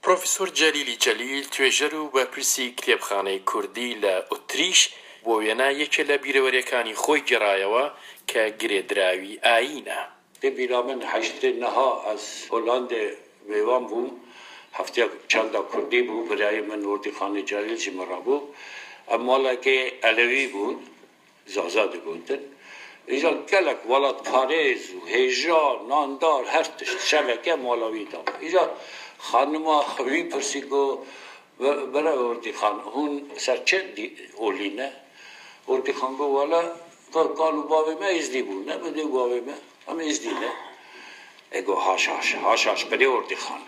پرۆفیسۆر جەلیلی جەلیل توێژەر و بەرپرسی کتێبخانەی کوردی لە ئوتریش بۆ وێنە یەکێ لە بیرەوەریەکانی خۆی گێڕایەوە کە گرێدراوی ئایینە. بیرا من هەشتێ نەها ئەس هۆلاندێ وێوان بووم هەفتەیەک چەندە کوردی بوو برای من وردیخانەی جەلیلی مەڕا بوو ئەم ماڵێکێ ئەلەوی بوون زازا دەگوتن ئیجا gelek welat parêz û hêja nandar her tişt şeveke mala wî da îja xanima wî pirsî got bere ordîxan hûn serçe olîne ordîxan got wala gal û bavê me îzdî bû ne bidê bavê me em îzdî ne e got haş birê ordîxan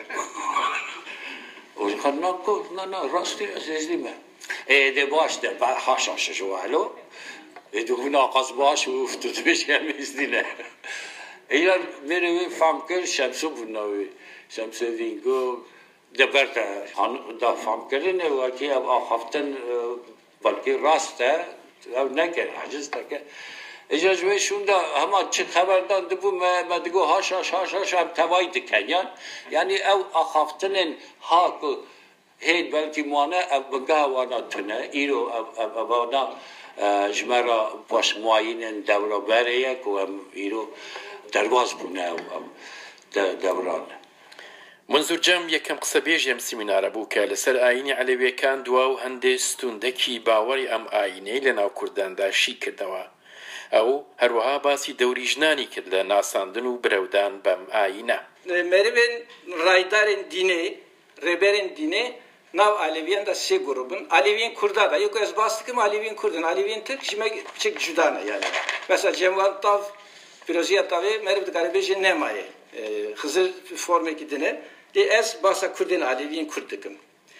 ordîxan na got na rastî ez îzdî me de baş de haş ji welo بدون آغاز باش و افتاد بشم ازدینه ایران میره فهم کرد شمسو بناوی شمسو وینگو دبرت دا فهم کردنه و که اب آخفتن بلکه راسته او نکر عجز تکه ایجا جوی شونده همه چه خبردان دبو مدگو هاش هم توای دکنیان یعنی او آخفتن هاکو هید بلکه مانه او بگه وانا تونه ایرو وانا جمرا باش معاینن دورا بریه که ایرو درواز بونه دوران. منزور جەم یەکەم قسەبێژی ئەم سیمینارە بوو کە لەسەر ئایینی عەلەویەکان دوا و هەندێک ستوندەکی باوەڕی ئەم ئایینەی لە ناو کورداندا شی کردەوە. ئەو هەروەها باسی دەوری ژنانی کرد لە ناساندن و برەودان بەم ئایینە. مەربێن ڕایدارên dînê rêberên dînê nav Aleviyan da sê grubun. Aleviyan Kurda da. Yok ez bastıkım Aleviyan Kurdun. Aleviyan Türk jime çek juda ne yani. Mesela Cemval Tav Firoziya Tav'e merhaba garibeji nemaye. Hızır forme gidene. De ez basa Kurdun Aleviyan Kurdukım.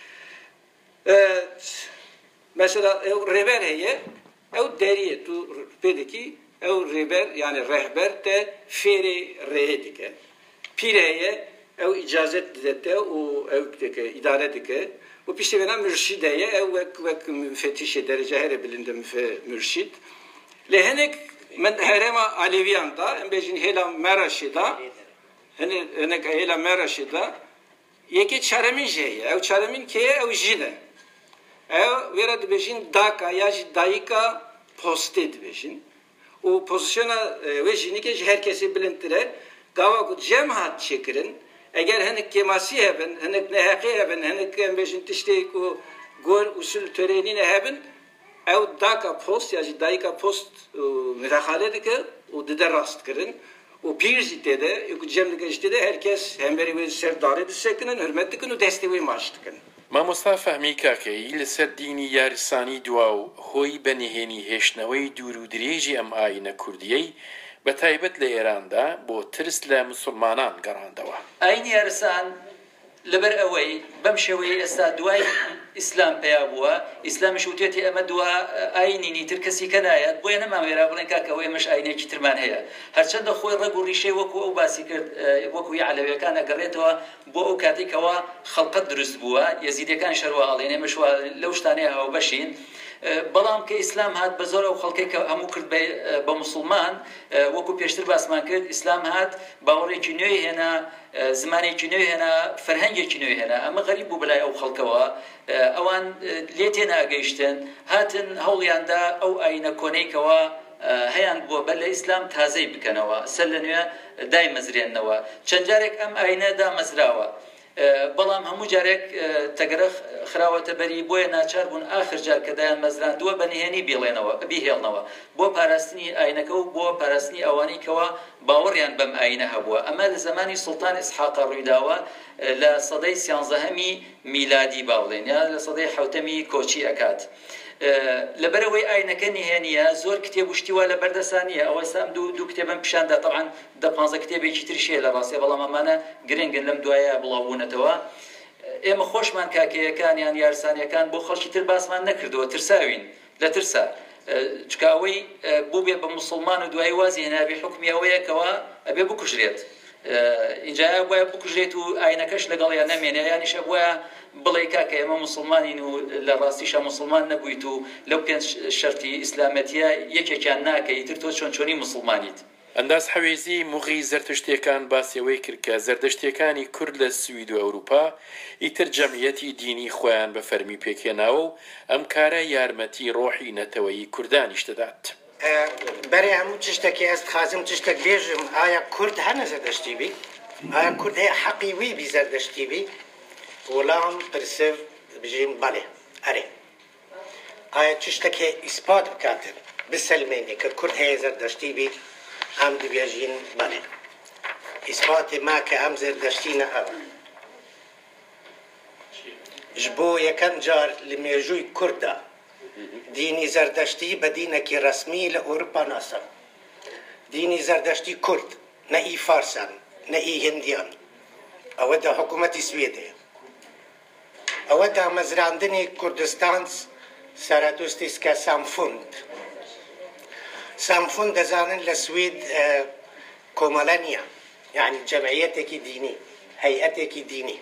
Mesela reber heye ev deriye tu pedeki ev reber yani rehber de feri rehe dike. Pire heye ev icazet didete o ev idare dike. Bu piştevena mürşideye ev vek müfettişe derece her bilinde mürşid. Lehenek men herema Aleviyanda embejin hela meraşida henek hela meraşida yeke çaremin jeye ev çaremin keye ev jine ev vera dibejin daka yaj daika poste dibejin o pozisyona ve jinike herkesi bilintire gava cemhat çekirin eğer henek kemasi hebben henek nehaqi hebben henek embejin tişteyk o gor usul törenine hebben ev daka post yaj daika post müdahale dike o dede rast kirin o bir zitede o cemlik işte herkes hemberi ve serdare disekinin hürmet dikin o desteği maaş dikin. مامۆستا فەهمی کاکەی لەسەر دینی یاریسانی دوا و هۆی بەنهێنی هێشتنەوەی دوور و درێژی ئەم ئایینە کوردیەی بە تایبەت لە ئێراندا بۆ ترس لە موسڵمانان گەڕاندەوە. ئایینی یاریسان لەبەر ئەوەی بەم شێوەیە ئێستا دوای ئیسلام پێیا بووە ئیسلامیش وتێتی ئەمە دووە ئاینینی تر کەسی کە نایەت بۆیە نەماوێرا بڵێن کاکەوەی ئەمەش ئاینێکی ترمان هەیە هەرچەندە خۆی ڕێگ و ڕیشەی وەکو ئەو باسی کرد وەکو عەلەویەکان ئەگەڕێتەوە بۆ ئەو کاتێکەوە خەڵقەت دروست بووە یەزیدیەکان شەروە ئەڵێن ئێمەش لەو شتانەیە هاوبەشین بەڵام کە ئیسلام هات بە زۆر ئەو خەڵکەی کە هەموو کرد بە موسڵمان وەکو پێشتر باسمان کرد ئیسلام هات باوەڕێکی نوێی هێنا زمانێکی نوێ هێنا فەرهەنگێکی نوێ هێنا ئەمە غەریب بوو بەلای ئەو خەڵکەوە ئەوان لێ تێناگەیشتن هاتن هەوڵیاندا ئەو ئاینە کۆنەیکەوە هەیان بووە بەر لە ئیسلام تازەی بکەنەوە سەر لە نوێ دایمەزرێننەوە چەند جارێک ئەم ئاینە دامەزراوە بەڵام هەموو جارێک تەگەرە خراوەتە بەری بۆیە ناچار بوون ئاخر جار کە دایان مەزراندووە بەنهێنی بیهێڵنەوە بۆ پاراستنی ئاینەکە و بۆ پاراستنی ئەوانەی کەوە باوەڕیان بەم ئاینە هەبووە ئەمە لە زمانی سوڵتان ئیسحاقا ڕوویداوە لە سەدەی سیانزەهەمی میلادی باوڵێن یا لە سەدەی حەوتەمی کۆچی ئەکات لەبەرەوەی ئاینەکە نهێنیە زۆر کتێب و شتیوە لە بەردەسانیە ئەوە سام دوو کتێبم پیشاندا طبعاً 10-15 کتێبێکی تریشەیە لە ڕاستیە بەڵام ئەمانە گرنگن لەم دوایە بڵاوبوونەتەوە ئێمە خۆشمان کاکەیەکان یان یارسانیەکان بۆ خەڵکی تر باسمان نەکردەوە ترساوین لە ترسا چکە ئەوەی بوو بێ بە موسڵمان و دوای وازی هێنابێ حکمی ئەوەیەکەوە ئەبێ بکوژرێت اینجا وایە بکوژرێت و ئاینەکەش لەگەڵیان نەمێنێ یانیشە وایە بڵێ کاکە ئێمە موسڵمانین و لە ڕاستیشە موسڵمان نەبوویت و لەو پێنج شەرتی ئیسلامەتیە یەکێکیان ناکەی تر تۆ چۆنی موسڵمانیت ئەنداز حەوێزی موغی زەردەشتیەکان باسیەوەی کرد کە زەردەشتیەکانی کورد لە سوید و ئەوروپا ئیتر جەمعیەتی دینی خۆیان بە فەرمی پێکێناوە و ئەم کارە یارمەتی ڕۆحی نەتەوەیی کوردانیش دەدات. بەرێ هەموو تشتێکی ئەست خازم تشتێک بێژم ئایا کورد هەنە زەردەشتی بی؟ ئایا کورد هەیە حەقی وی بی زەردەشتی بی؟ وەڵام پرسە بژیم بەڵێ ئەرێ ئایا تشتێک ئیسپات بکاتن بسەلمێنێ کە کورد هەیە زەردەشتی بی ئەم دەبێژین بەڵێ ئیسپاتی ما کە ئەم زەردەشتینە ئەوە ji bo yekem car li mêjûyê Kurd de dînî zerdeştî be dînekî resmî li Ewropa nasan. Dînî zerdeştî Kurd, ne î Farsan, ne î Hindiyan. Ew de hikûmetî Swêdê. Ew de mezrandinê Kurdistan seredostî ke Samfund. Samfund dezanin li Swêd komele niye. Yani cem'iyetekî dînî, heyetekî dînî.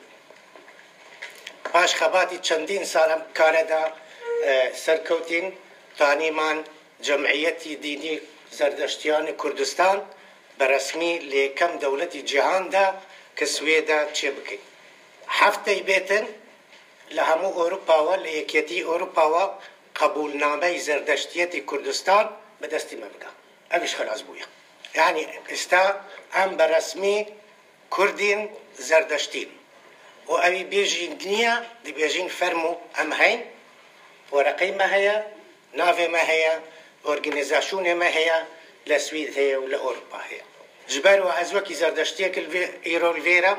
Paş xebatî çendîn salam kareda serkewtîn tanîman cem'iyetî dînî zerdeştiyanê Kurdistan bi resmî li yekem dewletî cîhan de ki Swêda çê bikin. Hefteyê bêtin li hemû Ewropa we li yekîtî Ewropa we qebûlnameyê zerdeştiyetê Kurdistan bi destî me bike. Evîş xelas bûye. Yani êsta em bi resmî Kurdîn zerdeştîn. و اوی بیجین دنیا دی بیجین فرمو ام هین ورقی ما هیا ناوی ما هیا ارگانیزاسیون ما هیا لسوید هیا و لأوروپا هیا جبر و از وکی زردشتیک ایرو الویرا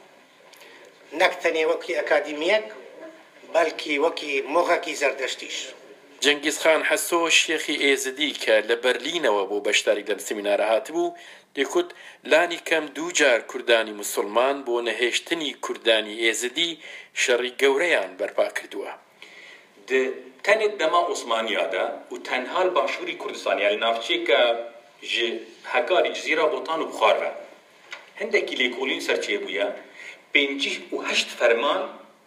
نکتنی وکی اکادیمیک بلکی وکی مغاکی زردشتیش جەنگیز خان حەسۆ شێخی ئێزدی کە لە بەرلینەوە بۆ بەشداری لەم سیمینارە هاتبوو دەکوت لانی کەم دوو جار کوردانی موسڵمان بۆ نەهێشتنی کوردانی ئێزدی شەڕی گەورەیان بەرپا کردووە. تەنێک دەما عوسمانیادا و تەنها باشووری کوردستانیا لە ناوچەیەکە ji هەکاری جزیرە بۆتان و بخارە هەندێکی لێکۆڵین سەرچێ بووە 58 فەرمان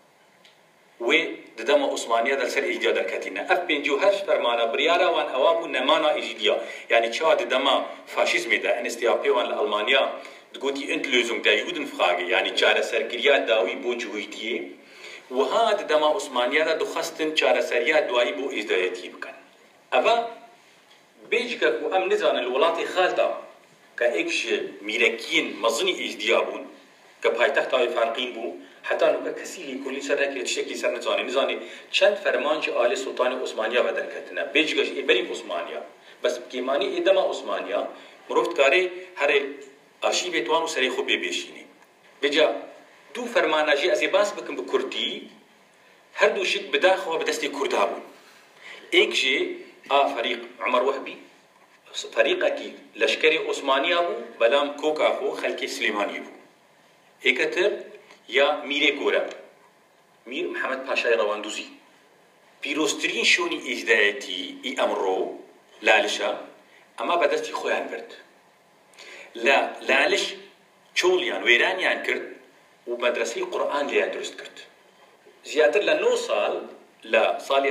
وێ دەما عوسمانیا دەسەر ئیجا دەرکەتینە ئەف 58 فەرمانە بریاراوان ئەوا بوو نەمانا ئیژیدیا یعنی چا دەما فاشیزمێدا NSDAP-وان لە ئەڵمانیا دگوتی Endlösung der Judenfrage یعنی چارەسەرگریە داوی بۆ جوهیدیە وها دەما عوسمانیادا دخواستن چارەسەریە دوایی بۆ ئیزدایەتی بکەن ئەوە بێجگە و ئەم نزانن لە وڵاتی خالدا کە ئێکش میرەکیین مەزنی ئیزدیا بوون کە پایتەختاوی فارقین بوو حتی نوکە کەسی لێکۆڵین سەر نەکرێت شتێکی سەر نزانێ چەند فەرمانجی ئالێ سوڵتانی عوسمانیا بەدەرکەتنە بێجگەش ئێبەری عوسمانیا بەس بکێمانی ئێدەما عوسمانیا مرۆڤ دکارێ هەرێ ئارشیڤێ توان و سەرەی خۆ بێبێشینێ بێجا دوو فەرماناژی ئەزێ باس بکەم بە کوردی هەردوو شت بداخەوە بەدەستی کووردا بوون ئێکژێ فەریق عومەر وەهبی فەریقێکی لەشکەری عوسمانیا بوو بەلام کۆکاخۆ خەلکی سلێمانی بوو ئێکەتر یا میرێ گۆرە میر محەممەد پاشای ڕەواندوزی پیرۆستترین شوێنی ئیزدایەتی ئی ئەمڕۆ لالشە ئەمە بەدەستی خۆیان برد لە لالش چۆڵیان وێرانیان کرد و مەدرسەی قورئان لێیان دروست کرد زیاتر لە 9 ساڵ لە ساڵی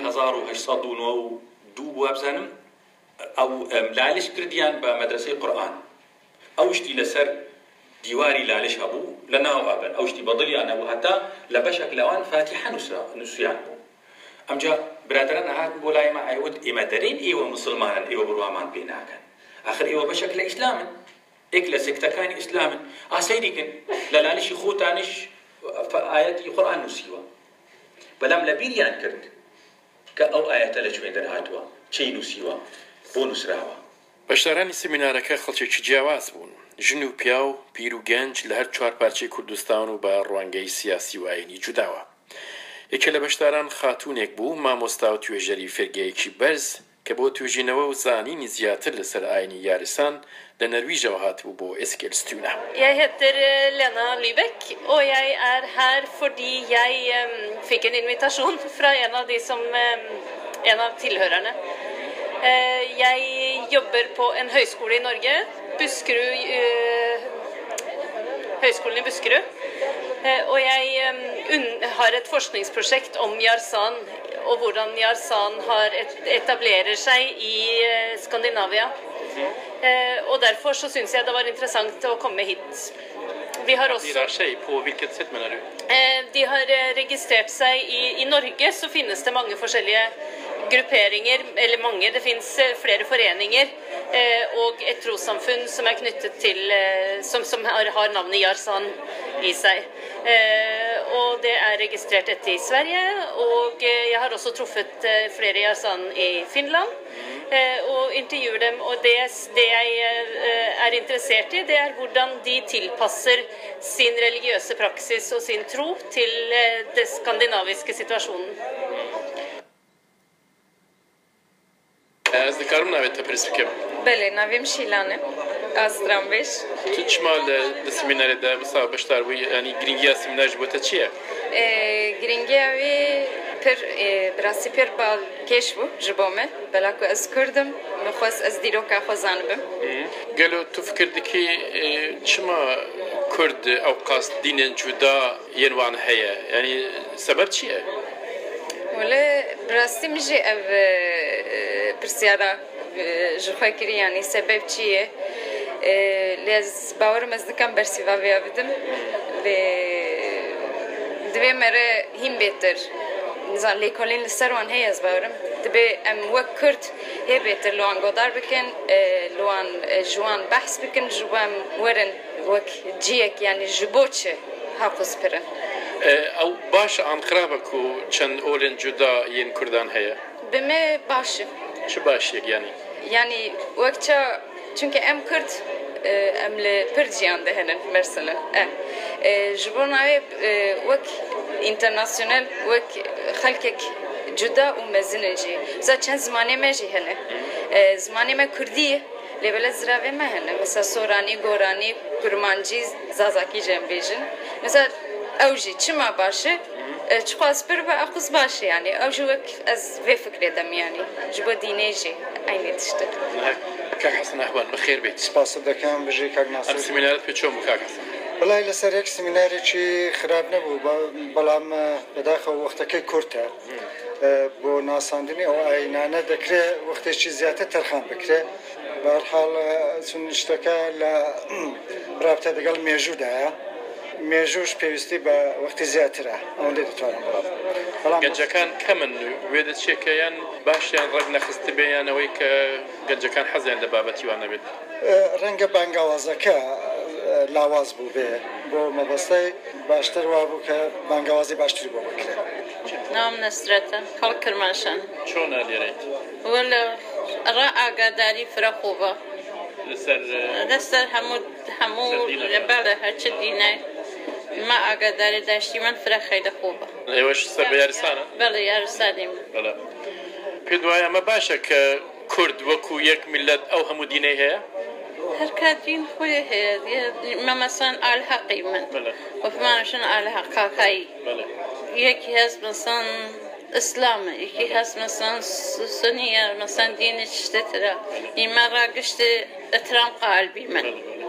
1892 بووە بزانم ئەو لالش کردیان بە مەدرسەی قورئان ئەو شتی لەسەر دیواری لالش هەبوو لە ناو ئابن ئەو شتی بەدڵیان هەبوو هەتا لە بەشێک لەوان فاتیحە نووسیان بوو ئەمجا برادران هاتن بۆ لای ما ئەیوت ئێمە دەرین ئێوە موسڵمانن ئێوە بڕوامان پێ ناکەن ئاخر ئێوە بەشێک لە ئیسلامن ئێک لە سێکتەکانی ئیسلامن ئاسەیریکن لە لالشی خۆتانش ئاەتی قورئان نووسیوە بەڵام لە بیریان کرد کە ئەو ئاەتە لە کوێ دەرهاتووە چی نووسیوە بۆ نووسراوە بەشدارانی سیمینارەکە خەڵکێکی جیاواز بوون ژن و پیا و پیر و گەنج لە هەر چوار پارچەی کوردستان و بە ڕوانگەی سیاسی و ئاینی جوداوە یەکێ لە بەشداران خاتوونێک بوو مامۆستا و توێژەری فێرگەیەکی بەرز کە بۆ توێژینەوە و زانینی زیاتر لەسەر ئاینی یاریسان لە نەرویژەوە هاتبوو بۆ Eskilstuna. Jeg heter Lena Lybäck og jeg er her fordi jeg fikk en invitasjon fra en av tilhørerne. Jeg jobber på en høyskole i Norge, Høgskolen i Buskerud, og jeg har et forskningsprosjekt om Yarsan og hvordan Yarsan etablerer seg i Skandinavia. Og derfor så syns jeg det var interessant å komme hit. Vi har også, på hvilket sett mener du? de har registrert seg i Norge, så finnes det mange forskjellige grupperinger, eller mange, det finnes flere foreninger og et trossamfunn som er knyttet til, som har navnet Yarsan i seg. Og det er registrert etter i Sverige, og jeg har også truffet flere Yarsan i Finland, og intervjuer dem, og det jeg er interessert i, det er hvordan de tilpasser sin religiøse praksis og sin tro til den skandinaviske situasjonen. از ذکرم نوید تپرس کم. بله نویم شیلانه از درامبش. تو چمال دسمیناره ده مثلا بشتر وی یعنی گرینگی سمیناج بوده چیه؟ گرینگی اوی پر براسی پر بال کش بو جبامه بلاکو از کردم مخواست از دیروکا خوزان بم. قالوا تو فكرت كي شما كرد او قاصد دين جدا ينوان هيا يعني سبب شيء؟ ولی براستی میشه او پرسیارا جرخواه کری یعنی سبب چیه لیز باورم از دکم برسی و بیابدم دوی مره هم بهتر نزان لیکولین لسروان هی از باورم دبی ام وک کرد هی بهتر لوان گودار بکن لوان جوان بحث بکن جوان ورن وک جیک یعنی جبوچه حقوس پرن او باش عن خرابك وشن اولن جدا ين كردان هيا بمه باشه شو باشيك يعني وقتها çünkü em Kürt emle Pırcıyan da hemen mesela jibona vek internasyonel vek halkek juda u mezineci zaten zamanı meji hene zamanı me Kürdi level zrave me hene mesela Sorani Gorani Kurmanci Zazaki Cembejin mesela اوجی چما باشه چقاس پر و اخوز باشه یعنی اوجی وقت از وی فکر دم یعنی جبا دینیجی عینی تشته كاك حسن احوال بخير بيت سپاس دکم بجی کاک ناصر ام سمینارت به چوم كاك حسن بلای لسر یک سمیناری چی خراب نبود بلام بداخل وقتی که کرده با ناساندنی او اینانه دکره وقتی چی زیاده ترخان بکره به هر حال چون اشتکا ل رابطه دگل موجوده میجوش پیوستی به وقتی زیاتره اون دیتوانم برام. گنجکان کمن ویدت شکیان باشیان رگ نخست بیان اوی که گنجکان حزین لبابتی وانه بید. رنگ بانگوازه که لاواز بوده با مبسته باشتر وابو که بانگوازی باشتری بو بکره. نام نصرتا خلق کرمانشان. چون آلیرید؟ ولی را آگاداری فرخوبه. لسر همو بله هرچه دینه. ما آگاداری داشتی من فرق خیلی خوبه. ایوش سر به یارستانه؟ بله یارستانیم. بله. پیدوای اما باشه که کرد وکو یک ملت او همو دینه هست؟ هر کدین خوده هست. ما مثلا آل حقی من. بله. و فمانشون آل حقاقی. بله. یکی هست مثلا اسلام، یکی هست مثلا سنیه، مثلا دین چشتره. این من را گشت اترام قلبی من.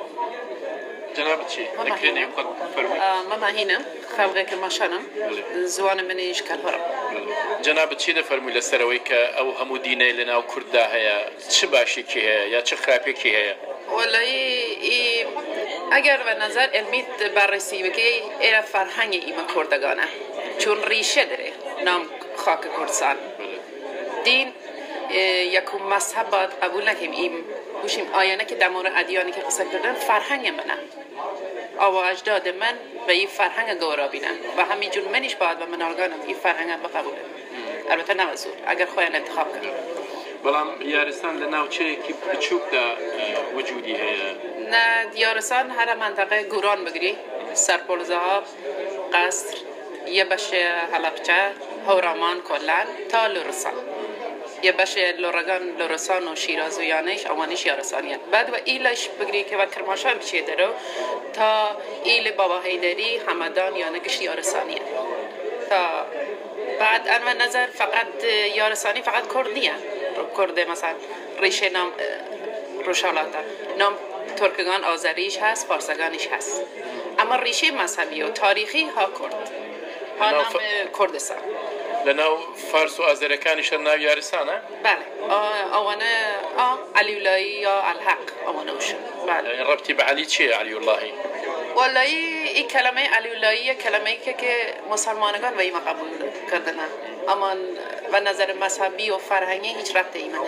جناب چی؟ اکرینی خود فرمود. ماما هنا خالقه کرماشانم زوان منی اشکال هرم. جناب چی دفرمود لسروی که او همو دینه لنا و کرده هیا چه باشی کی هیا یا چه خرابی کی هیا؟ والله اگر به نظر علمی بررسی بکنی ایرا فرهنگ ایما کردگانه چون ریشه داره نام خاک کردستان دین یکم مذهب باید قبول نکنیم این بوشیم آینه که در مورد ادیانی که قصه کردن فرهنگ منه آوا اجداد من و این فرهنگ گورا بینن و همینجور منیش باید و منالگانم این فرهنگ بقبوله البته نوزور اگر خواهن انتخاب کنیم بلام یارستان لناوچه کی بچوک دا وجودی هست؟ نه یارستان هر منطقه گوران بگیری سرپلزها قصر یه بشه حلبچه هورامان کلن تا لرسان یه بشه لرسان و شیراز و یانش اوانش یارستانیه بعد و ایلش بگیری که و کرمانشاه بچه درو تا ایل بابا حیدری همدان یانگش یارستانیه تا بعد انو نظر فقط یارستانی فقط کردیه کرده مثلا ریشه نام روشالاتا نام ترکگان آذریش هست فارسگانیش هست اما ریشه مذهبی و تاریخی ها کرد نام کردستان لەناو فارس و ئازەرەکانیشە ناو یارستانە؟ بله ئەوانە علیولایی یا الحق ئەوانەوشن بله ڕەبتی بە عەلی چییە عەلیوڵاهی؟ والایی این کلمه علیولایی کلمه‌ای که مسلمانگان و ایما قبول کردن اما و نظر مذهبی و فرهنگی هیچ ربطی ایمان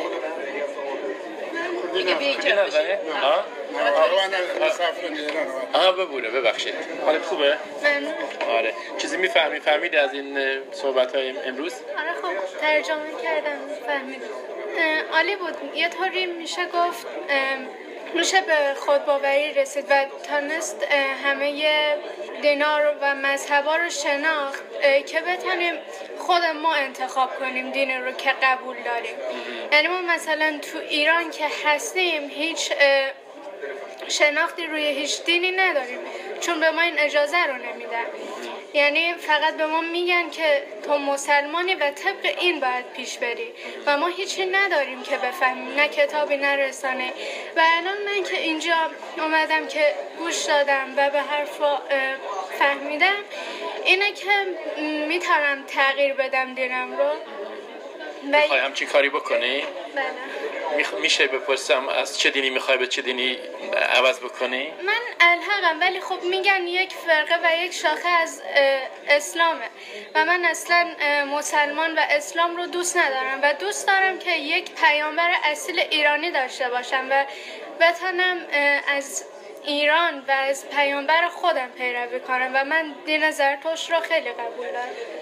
ببوره ببخشید حالت خوبه؟ آره چیزی فهمیدی از این صحبت های امروز؟ آره خب ترجمه کردم فهمیدم عالی بود یه طوری میشه گفت میشه به خودباوری رسید و تانست همه دینا و مذهبا رو شناخت که بتونیم خود ما انتخاب کنیم دین رو که قبول داریم. یعنی ما مثلا تو ایران که هستیم هیچ شناختی روی هیچ دینی نداریم چون به ما این اجازه رو نمیدن. یعنی فقط به ما میگن که تو مسلمانی و طبق این باید پیش بری و ما هیچی نداریم که بفهمیم نه کتابی نه رسانه و الان من که اینجا اومدم که گوش دادم و به حرفا فهمیدم اینه که میتونم تغییر بدم دینم رو. میخوای همچین کاری بکنی؟ بله. میشه بپرسم از چه دینی میخوای به چه دینی عوض بکنی؟ من الحقم ولی خب میگن یک فرقه و یک شاخه از اسلامه و من اصلا مسلمان و اسلام رو دوست ندارم و دوست دارم که یک پیامبر اصیل ایرانی داشته باشم و بتونم از ایران و از پیامبر خودم پیروی کنم و من دین زرتشت رو خیلی قبول دارم.